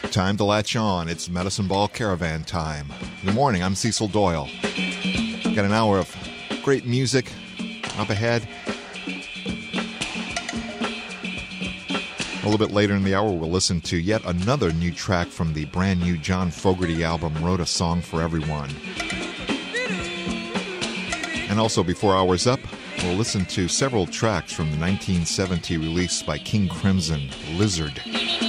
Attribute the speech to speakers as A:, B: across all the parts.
A: Time to latch on. It's Medicine Ball Caravan time. Good morning. I'm Cecil Doyle. Got an hour of great music up ahead. A little bit later in the hour, we'll listen to yet another new track from the brand new John Fogerty album, Wrote a Song for Everyone. And also, before hours up, we'll listen to several tracks from the 1970 release by King Crimson, Lizard.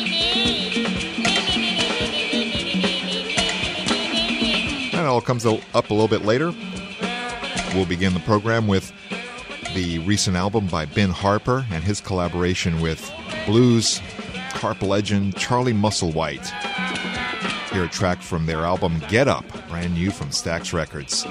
A: That all comes up a little bit later. We'll begin the program with the recent album by Ben Harper and his collaboration with blues harp legend Charlie Musselwhite. Hear a track from their album Get Up, brand new from Stax Records.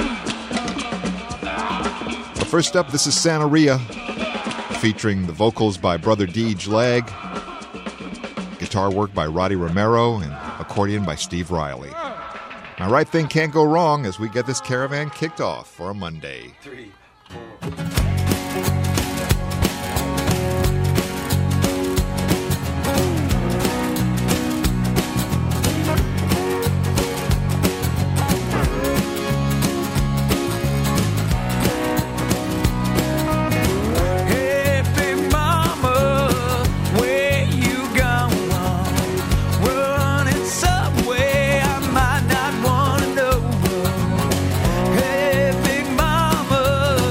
A: But first up, this is Santeria, featuring the vocals by Brother Deej Leg, guitar work by Roddy Romero, and accordion by Steve Riley. Now, right thing can't go wrong as we get this caravan kicked off for a Monday.
B: 3, 4.
C: Hey, big mama,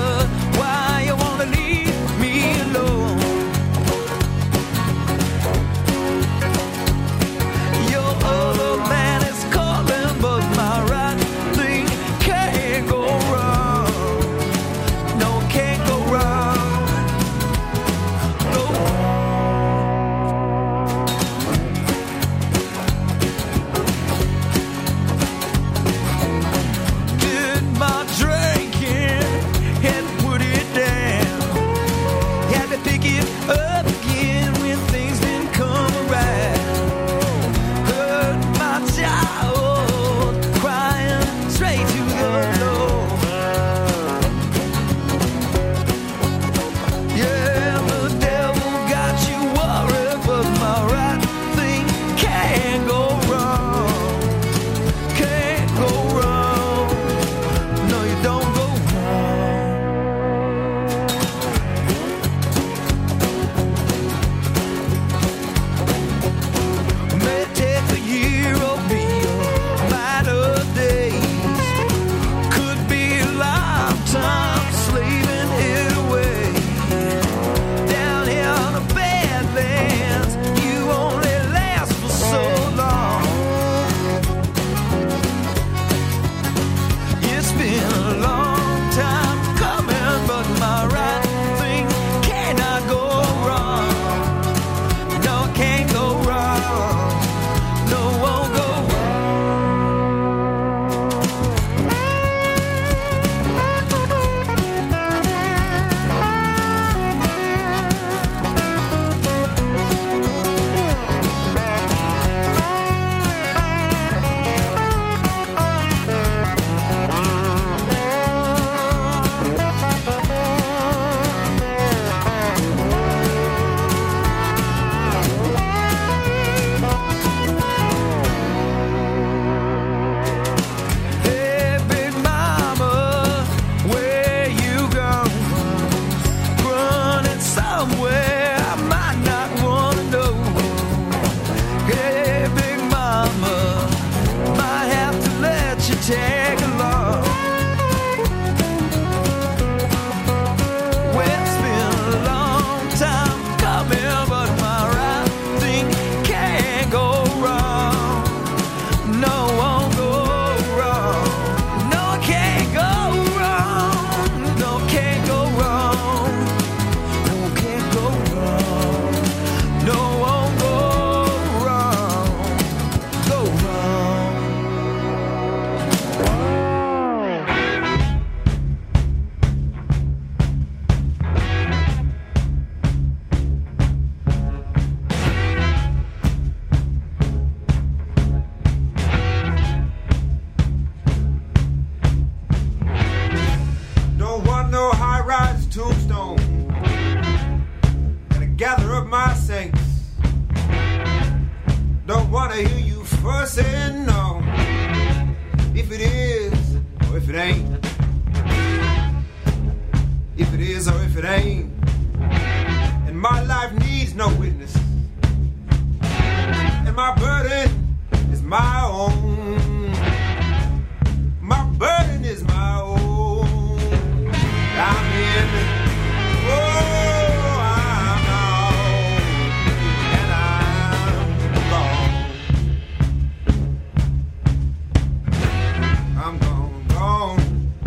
B: wanna hear you fussing on if it is or if it ain't. If it is or if it ain't. And my life needs no witness. And my burden is my own. My burden is my own. I'm in. Oh, I'm out. And I'm gone. I'm gone.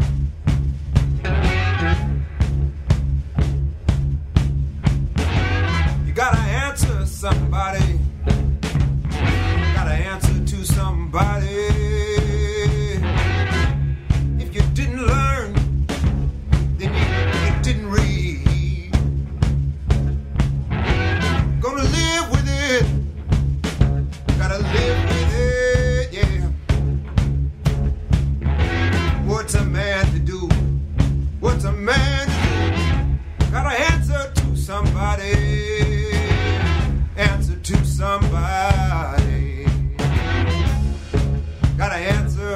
B: You gotta answer somebody. Gotta answer to somebody. If you didn't learn, then you didn't read. Gonna live with it. Gotta live with it, yeah. What's a man to do? What's a man to do? Gotta answer to somebody. Answer to somebody. Gotta answer.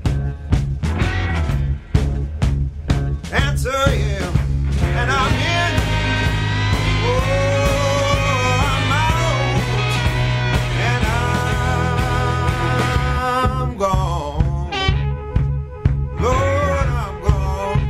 B: Answer, yeah. And I'm in. Oh, I'm out. And I'm gone. Lord, I'm gone,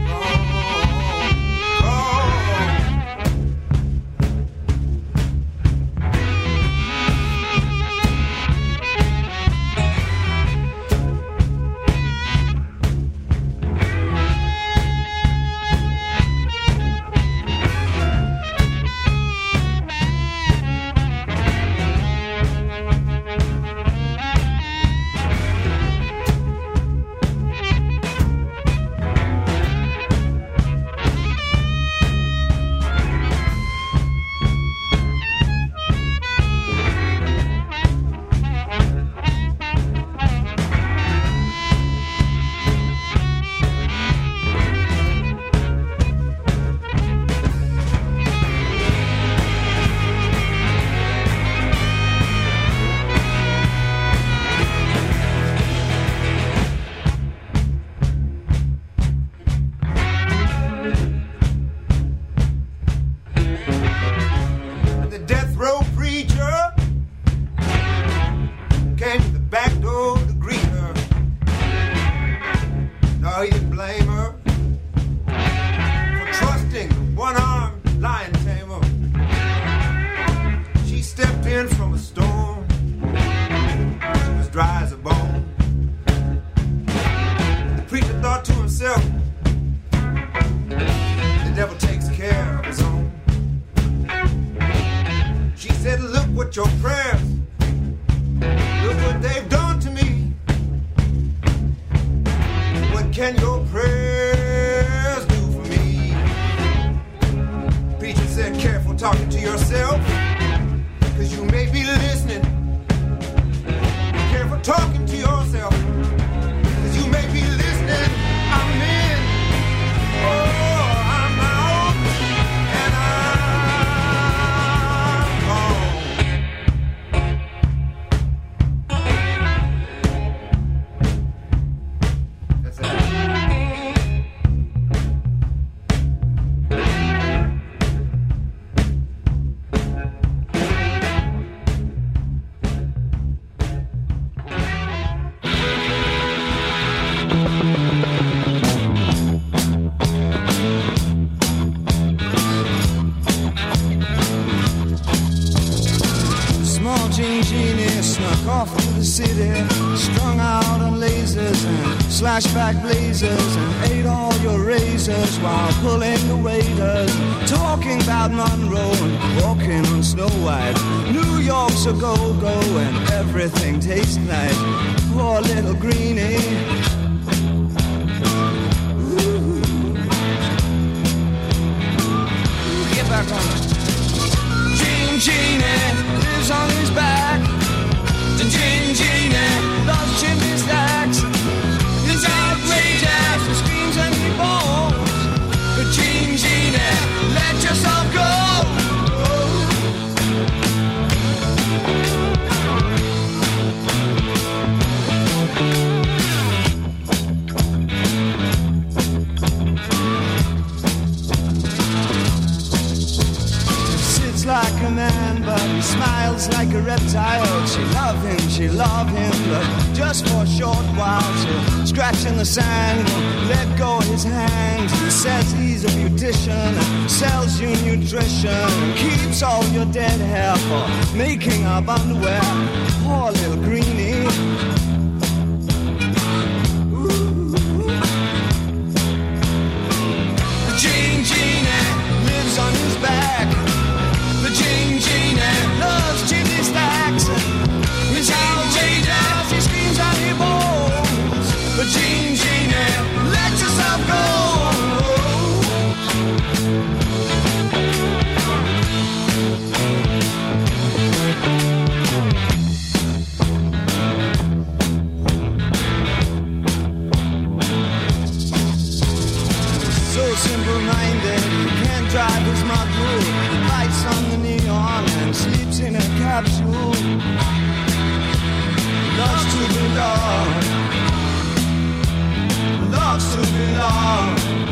C: Flashback blazers and ate all your razors while pulling the waiters, talking about Monroe and walking on Snow White. New York's a go-go and everything tastes like poor little greenie. Ooh. Get back on it. Gene Genie lives on his back. The Gene Genie loves chimney stacks. It's outrageous, he screams and he falls. But Gene Genie, let yourself go. world. She loved him, but just for a short while. She'll scratch in the sand, let go of his hand. He says he's a beautician, sells you nutrition, keeps all your dead hair for making up underwear. Poor little greenie. Jean Genie lives on his back. The Jean Genie loves chimney stacks. He's outrageous, he screams and he bowls. The Jean Genie, let yourself go. Simple-minded, he can't drive his module. He bites on the neon and sleeps in a capsule. Loves to belong. Loves to belong.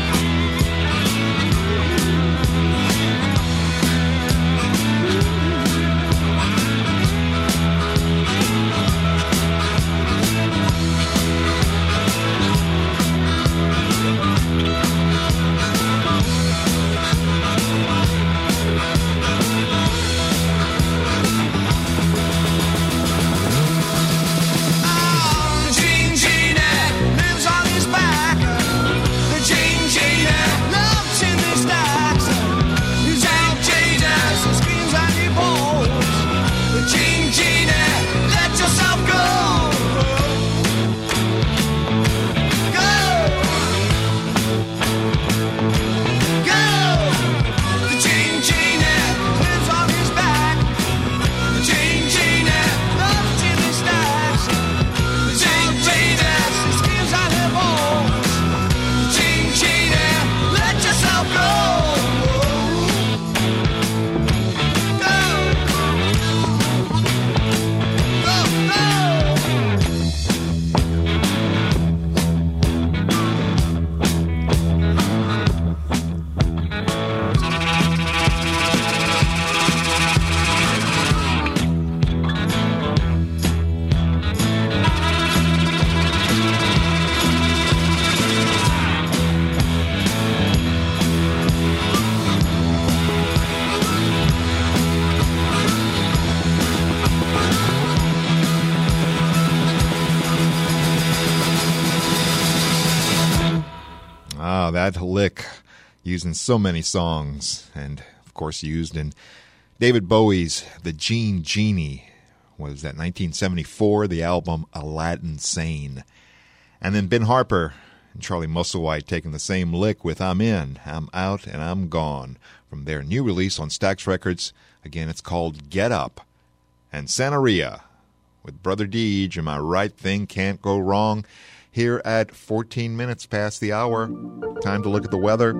A: That lick used in so many songs, and of course used in David Bowie's The Jean Genie. Was that 1974, the album Aladdin Sane. And then Ben Harper and Charlie Musselwhite taking the same lick with I'm In, I'm Out, and I'm Gone from their new release on Stax Records. Again, it's called Get Up. And Santeria with Brother Deej, Am I Right Thing Can't Go Wrong, here at 14 minutes past the hour. Time to look at the weather.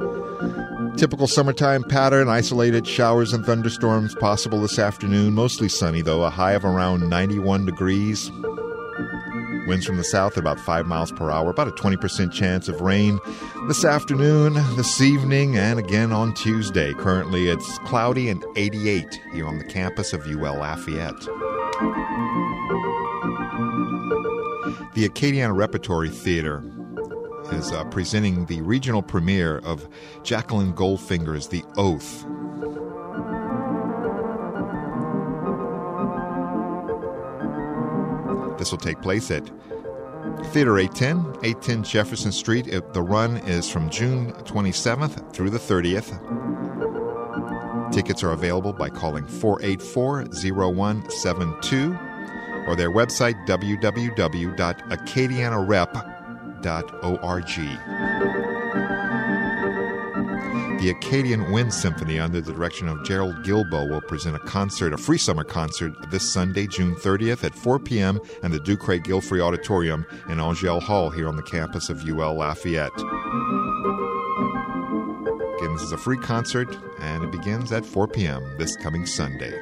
A: Typical summertime pattern, isolated showers and thunderstorms possible this afternoon. Mostly sunny, though, a high of around 91 degrees. Winds from the south at about 5 miles per hour, about a 20% chance of rain this afternoon, this evening, and again on Tuesday. Currently, it's cloudy and 88 here on the campus of UL Lafayette. The Acadiana Repertory Theater is presenting the regional premiere of Jacqueline Goldfinger's The Oath. This will take place at Theater 810 Jefferson Street. The run is from June 27th through the 30th. Tickets are available by calling 484-0172 or their website, www.acadianarep.org. The Acadian Wind Symphony, under the direction of Gerald Gilbo, will present a free summer concert, this Sunday, June 30th at 4 p.m. in the Ducre Gilfrey Auditorium in Angell Hall here on the campus of UL Lafayette. Again, this is a free concert, and it begins at 4 p.m. this coming Sunday.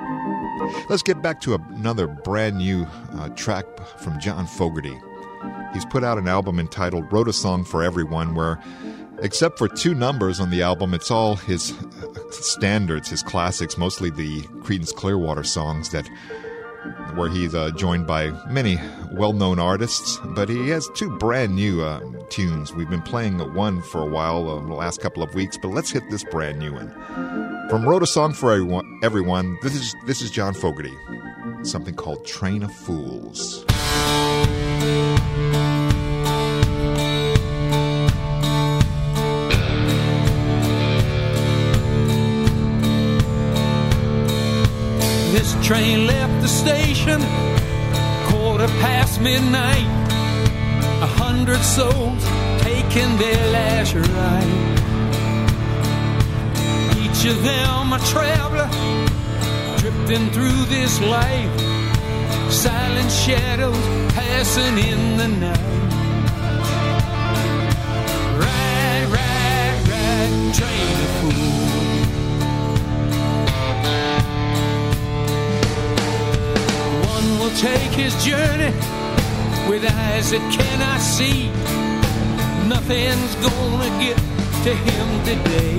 A: Let's get back to another brand new track from John Fogerty. He's put out an album entitled Wrote a Song for Everyone, where, except for 2 numbers on the album, it's all his standards, his classics, mostly the Creedence Clearwater songs where he's joined by many well-known artists, but he has 2 brand new tunes. We've been playing one for a while, the last couple of weeks, but let's hit this brand new one. From Wrote a Song for Everyone, this is John Fogerty, something called Train of Fools.
D: This train left the station midnight. 100 souls taking their last ride. Each of them a traveler drifting through this life. Silent shadows passing in the night. Ride, ride, ride, train of fools. One will take his journey with eyes that cannot see. Nothing's gonna get to him today.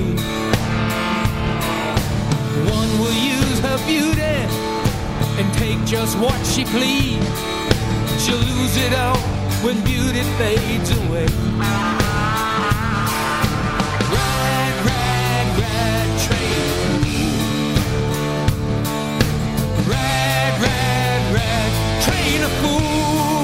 D: One will use her beauty and take just what she please. She'll lose it all when beauty fades away. Ride, ride, ride, train. Ride, ride, ride, train of fools.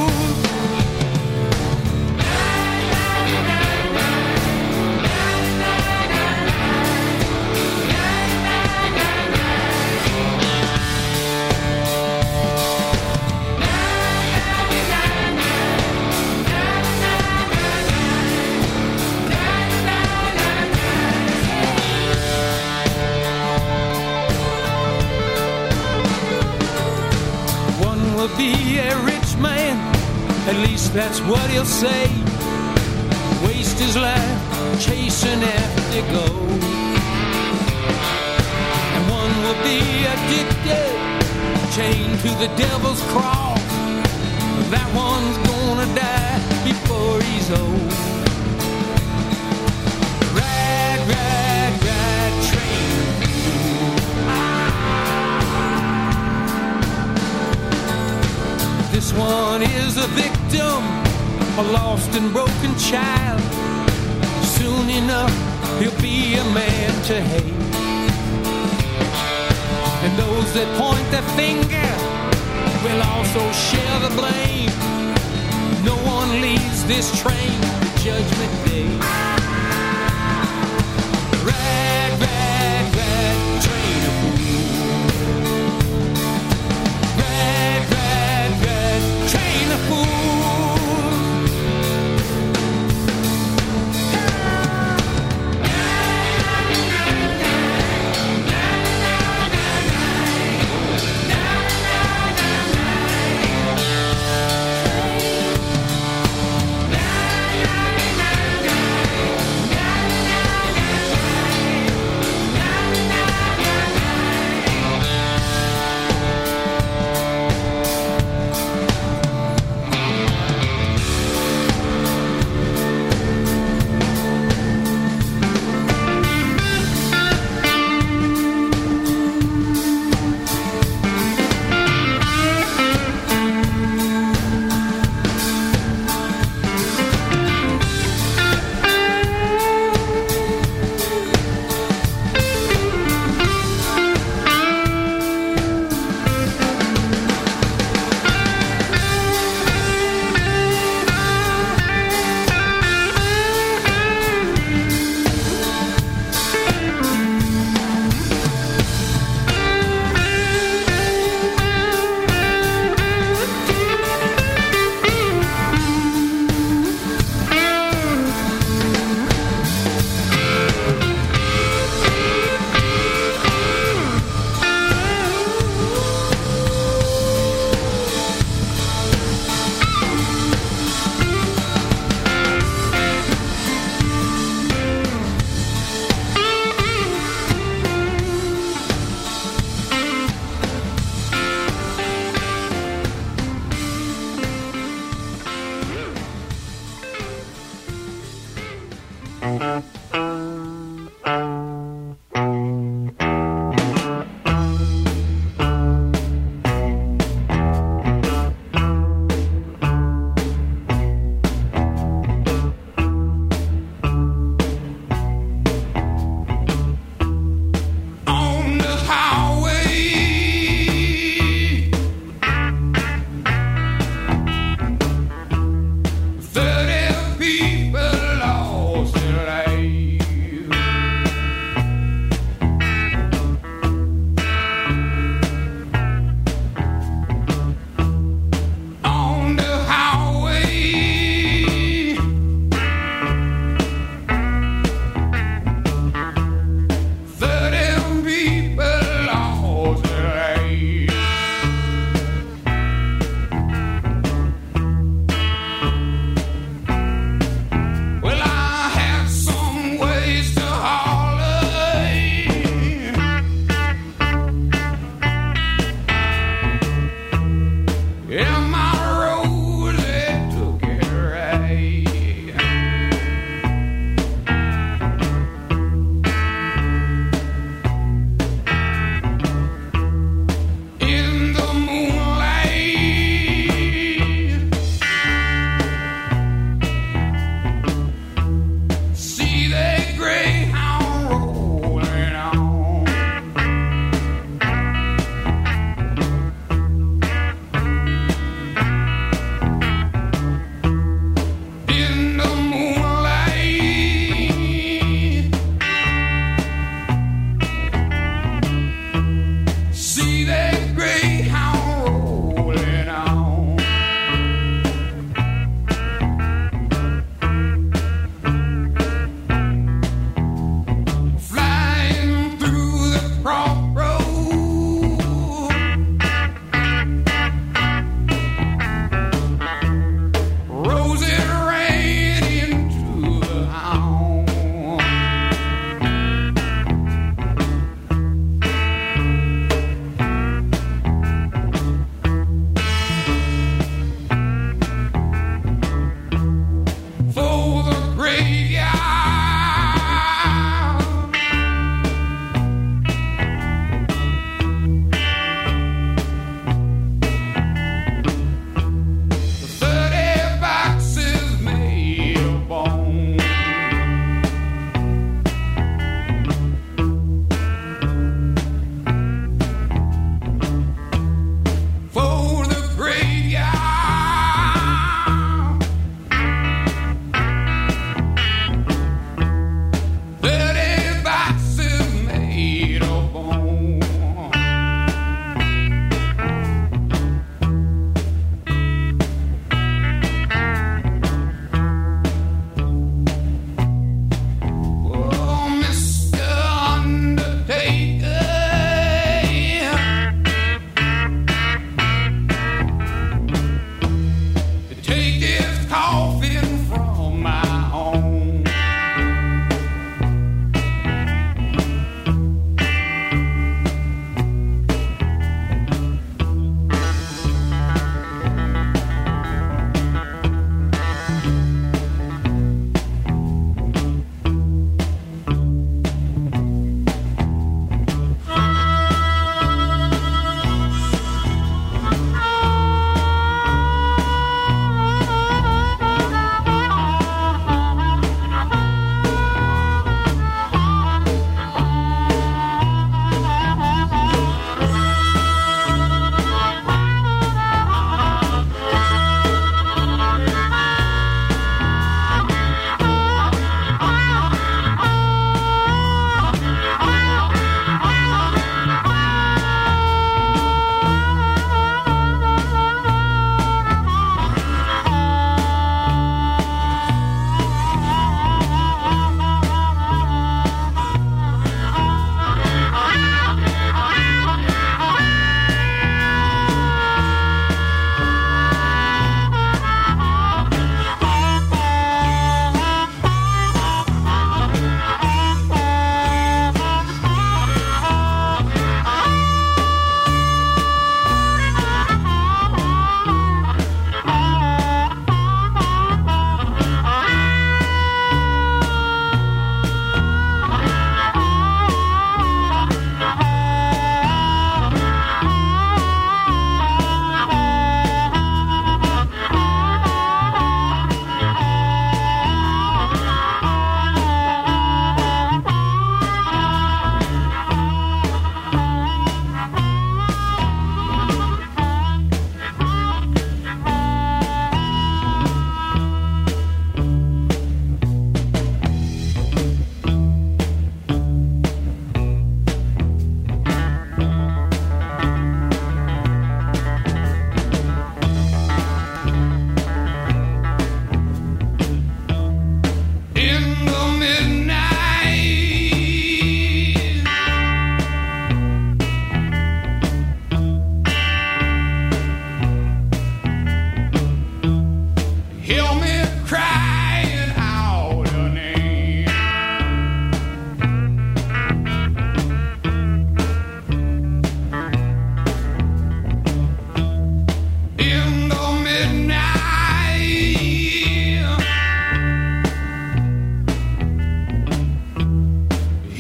D: Be a rich man, at least that's what he'll say. Waste his life chasing after gold. And one will be addicted, chained to the devil's cross. That one's gonna die before he's old. Ride, ride, ride, train. This one is a victim, a lost and broken child. Soon enough, he'll be a man to hate. And those that point their finger will also share the blame. No one leaves this train to Judgment Day. Ride, ride, ride, train of fools. Ride, ride, ride, train of fools.
C: People lost in life.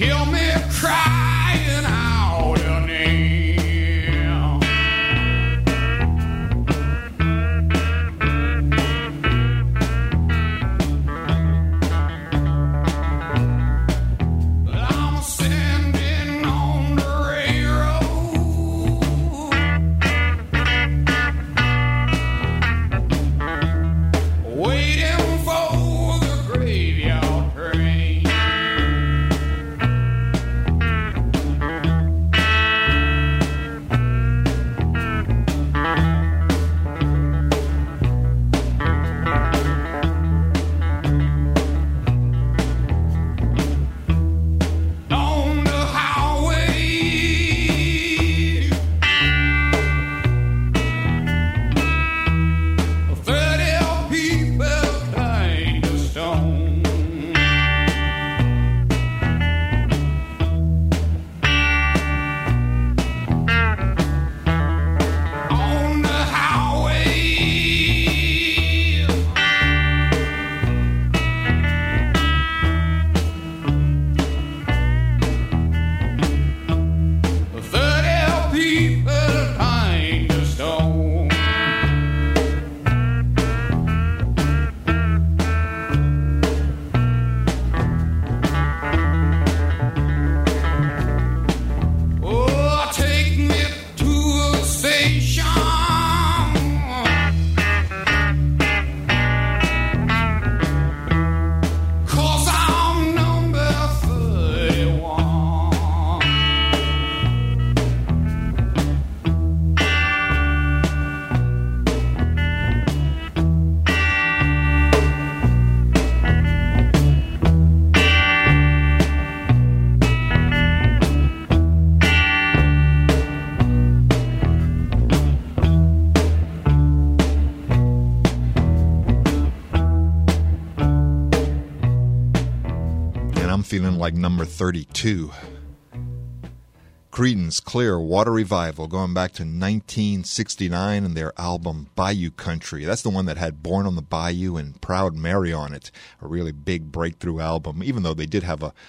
C: hear me crying out your name. But I'm standing on the railroad, waiting for the graveyard train. On the highway, 30 people kind of stone. On the highway, 30 people kind of stone. Oh, take me to a station, 'cause I'm number 31.
A: And I'm feeling like number 32. Creedence Clearwater Revival, going back to 1969 and their album Bayou Country. That's the one that had Born on the Bayou and Proud Mary on it. A really big breakthrough album, even though they did have a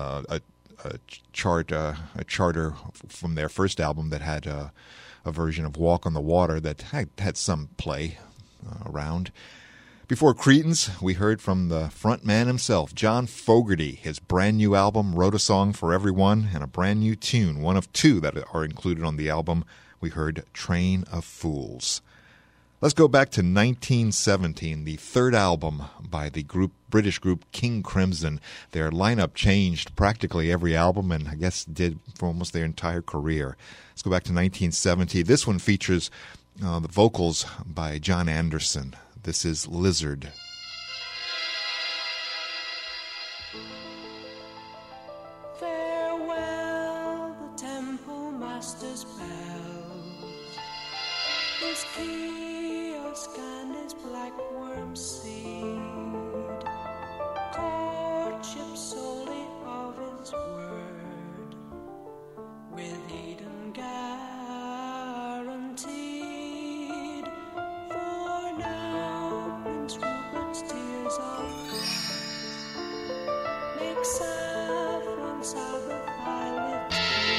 A: charter from their first album that had a version of Walk on the Water that had some play around. Before Creedence, we heard from the front man himself, John Fogerty. His brand new album, Wrote a Song for Everyone, and a brand new tune, one of two that are included on the album. We heard Train of Fools. Let's go back to 1917, the third album by the British group King Crimson. Their lineup changed practically every album, and I guess did for almost their entire career. Let's go back to 1970. This one features the vocals by John Anderson. This is Lizard.
E: Farewell, the temple master's bells, his kiosk and his black worm seed, courtship solely of his word, with Eden guaranteed. For now, Prince Rupert's tears of grace make saffron Sabbath violet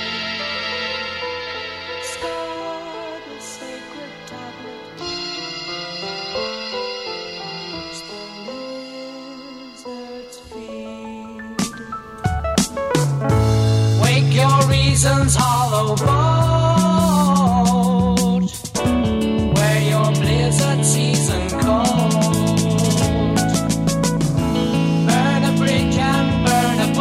E: scar the sacred tablet, which the lizards feed. Wake your reasons, hollow boat, where your blizzard season cold. Burn a bridge and burn a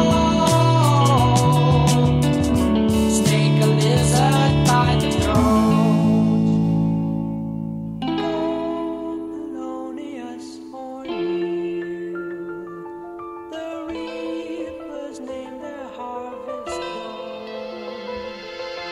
E: boat, stake a lizard by the throat. Polonius or Neil, the reapers name their harvest dawn.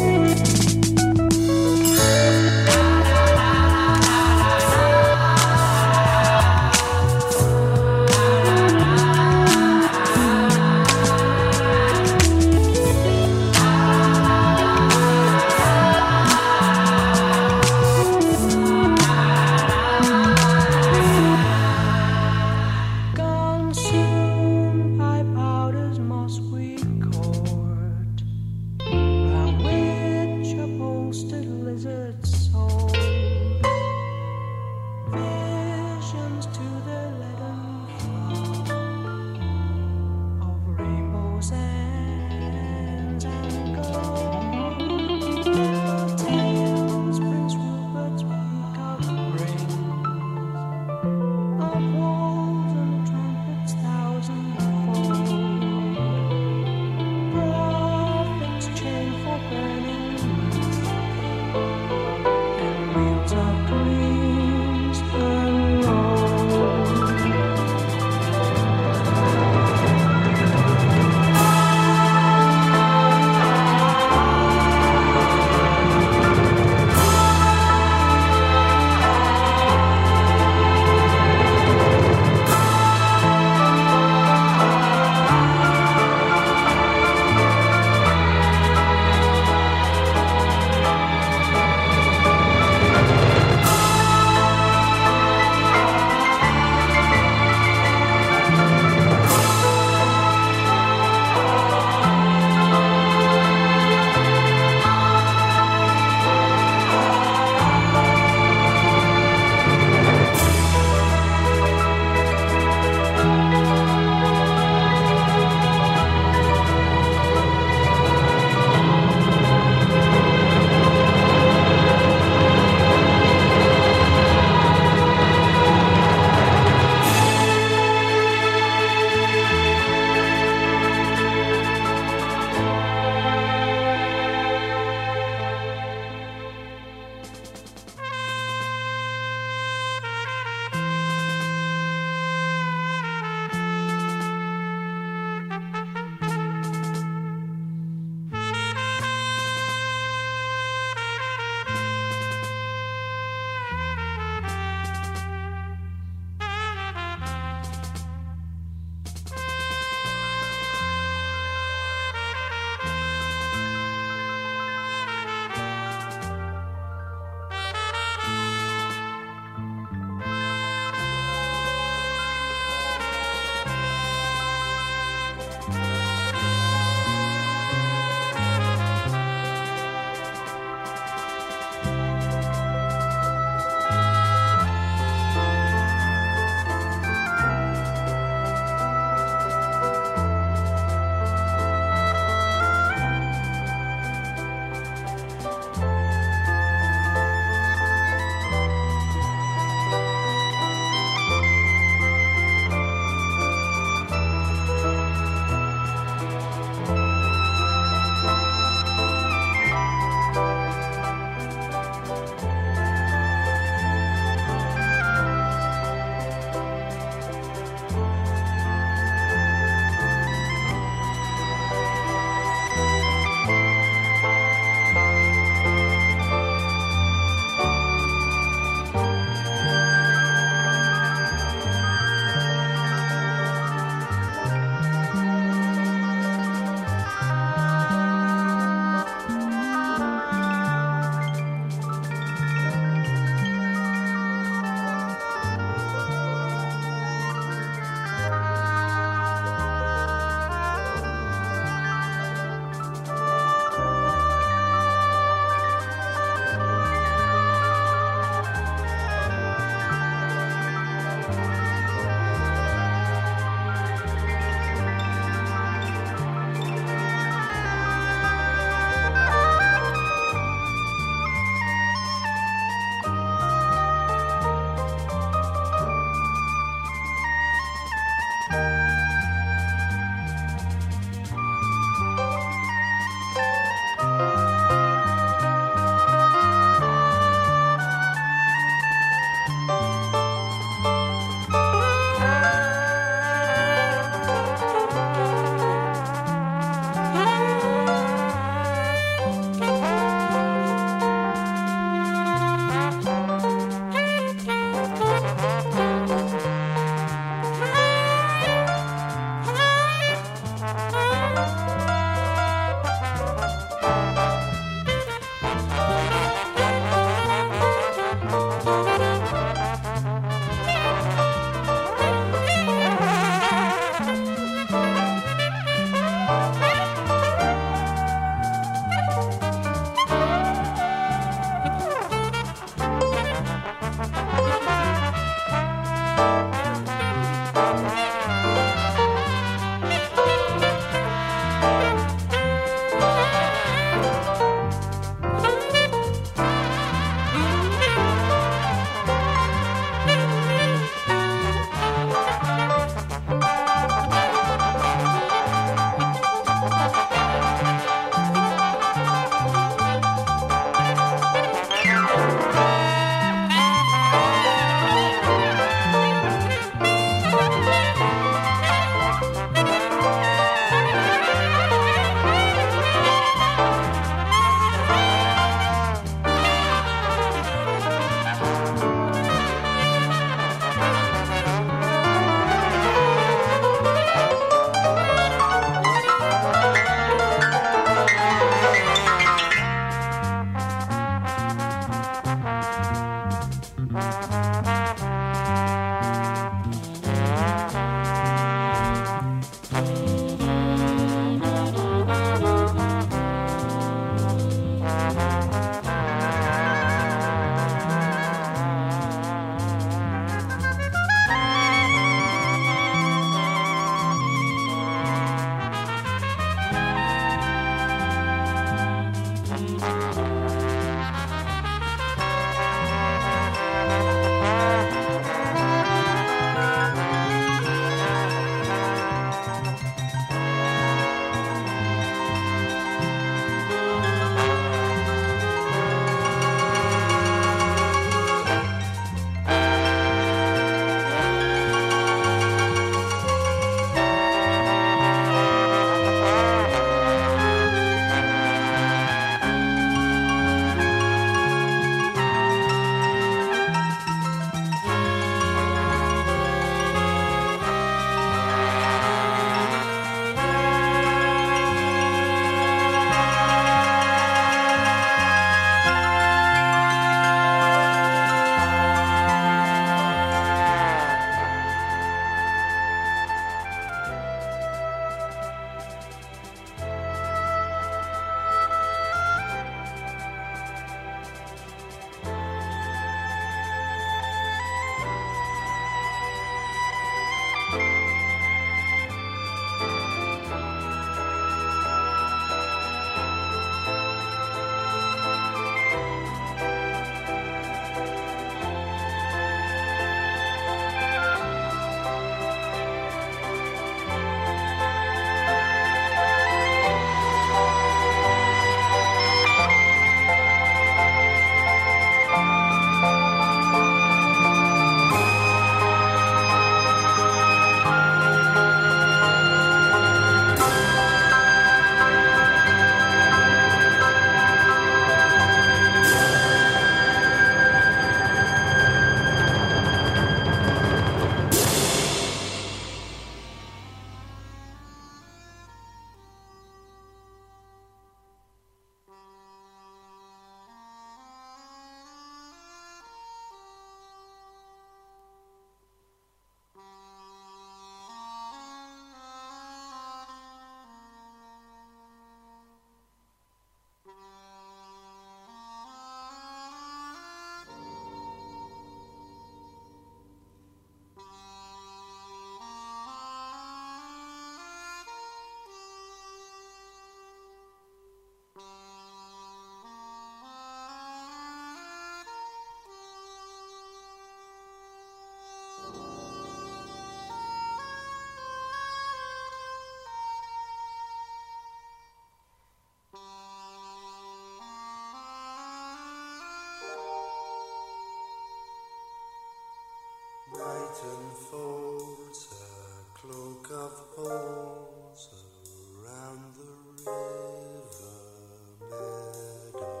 F: curtain folds a cloak of holes around the river meadow.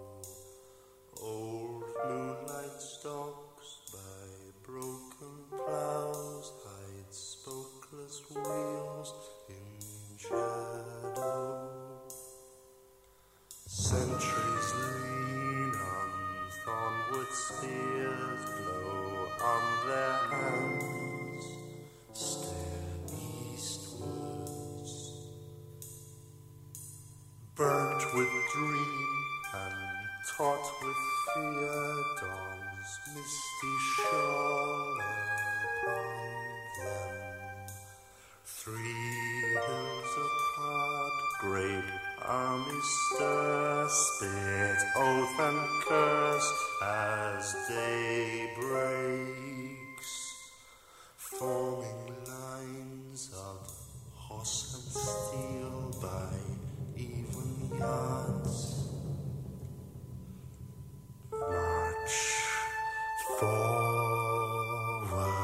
F: Old moonlight stalks by broken plows, hides spokeless wheels in shadow. Sentries lean on thornwood spears, blow on their hands, stare eastwards. Burnt with dream and taut with fear, dawn's misty shawl upon them. 3 hills apart, great armies stir, spit oath and curse as day breaks. Forming lines of horse and steel by even yards. March forward.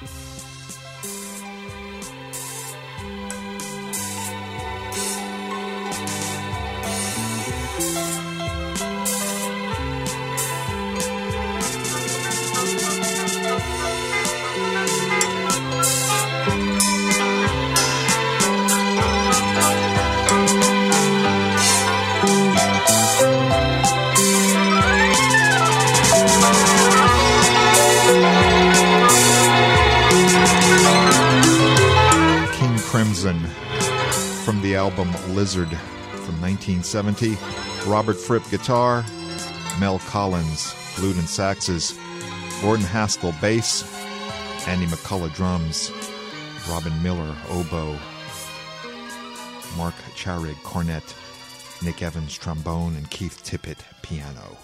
A: From the album Lizard from 1970, Robert Fripp guitar, Mel Collins flute and saxes, Gordon Haskell bass, Andy McCullough drums, Robin Miller oboe, Mark Charig cornet, Nick Evans trombone, and Keith Tippett piano.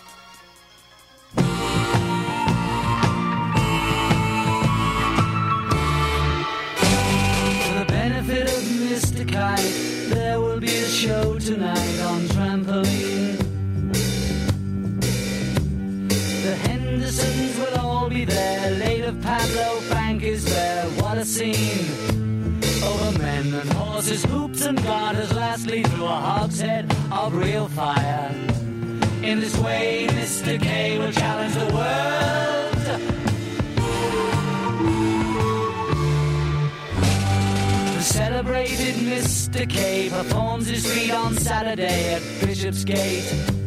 G: There will be a show tonight on Trampoline. The Hendersons will all be there. Late of Pablo Frank is there. What a scene! Over men and horses, hoops and garters. Lastly through a hogshead of real fire. In this way Mr. K will challenge the world. Celebrated Mr. K performs his feat on Saturday at Bishopsgate.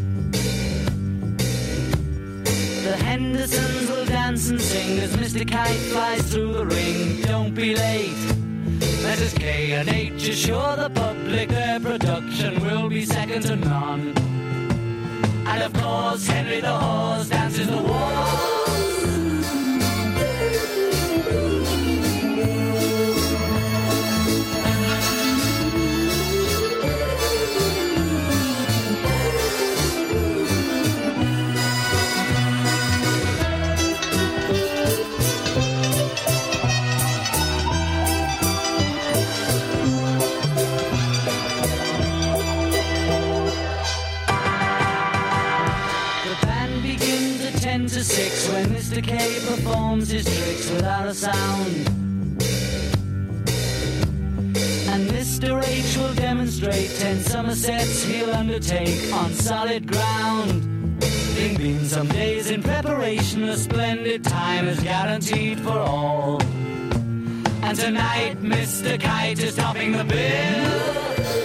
G: The Hendersons will dance and sing as Mr. Kite flies through the ring. Don't be late. Messrs. K and H assure the public their production will be second to none. And of course Henry the Horse dances the waltz. To 6 when Mr. K performs his tricks without a sound. And Mr. H will demonstrate 10 Somersets he'll undertake on solid ground. There've been some days in preparation, a splendid time is guaranteed for all. And tonight Mr. Kite is topping the bill.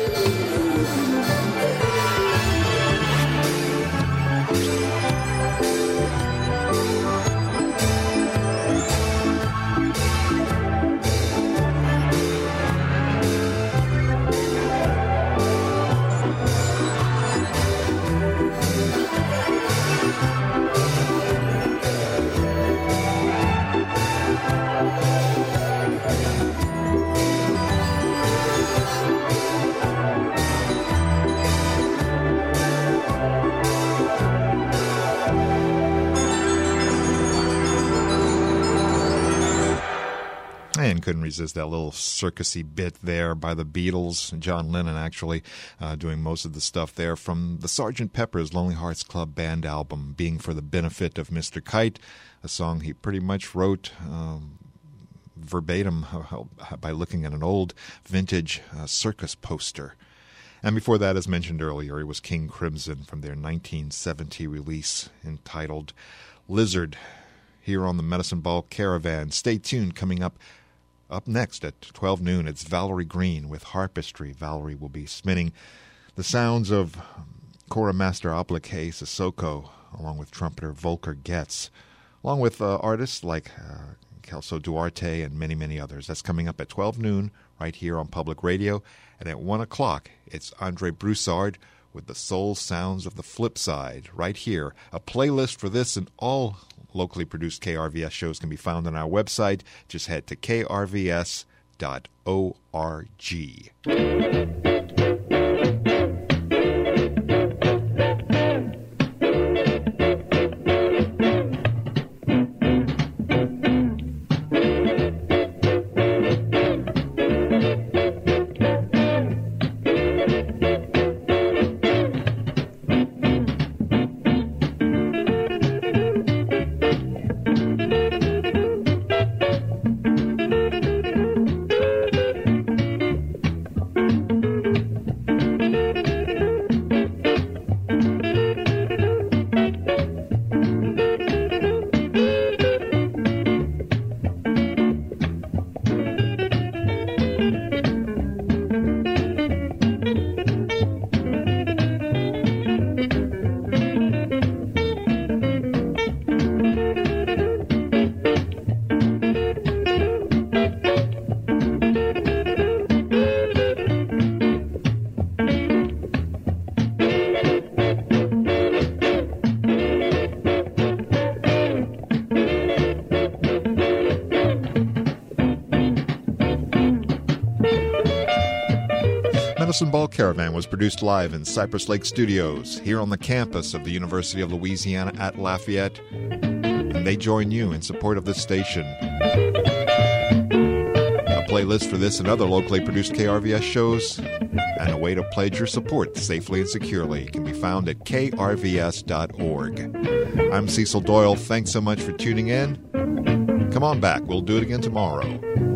A: And couldn't resist that little circusy bit there by the Beatles. John Lennon actually doing most of the stuff there from the Sgt. Pepper's Lonely Hearts Club Band album, Being for the Benefit of Mr. Kite, a song he pretty much wrote verbatim by looking at an old vintage circus poster. And before that, as mentioned earlier, it was King Crimson from their 1970 release entitled Lizard, here on the Medicine Ball Caravan. Stay tuned. Coming up next at 12 noon, it's Valerie Green with Harpistry. Valerie will be spinning the sounds of Cora Master Applique Sissoko, along with trumpeter Volker Getz, along with artists like Kelso Duarte and many, many others. That's coming up at 12 noon right here on Public Radio. And at 1 o'clock, it's Andre Broussard with the Soul Sounds of the Flip Side right here. A playlist for this and all locally produced KRVS shows can be found on our website. Just head to krvs.org. Medicine Ball Caravan was produced live in Cypress Lake Studios, here on the campus of the University of Louisiana at Lafayette, and they join you in support of this station. A playlist for this and other locally produced KRVS shows, and a way to pledge your support safely and securely can be found at krvs.org. I'm Cecil Doyle. Thanks so much for tuning in. Come on back. We'll do it again tomorrow.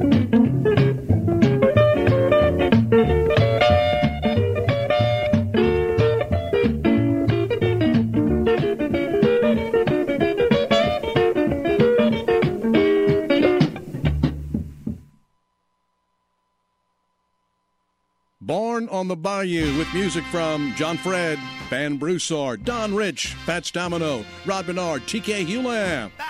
H: Born on the Bayou with music from John Fred, Van Broussard, Don Rich, Fats Domino, Rod Bernard, TK Hewlam.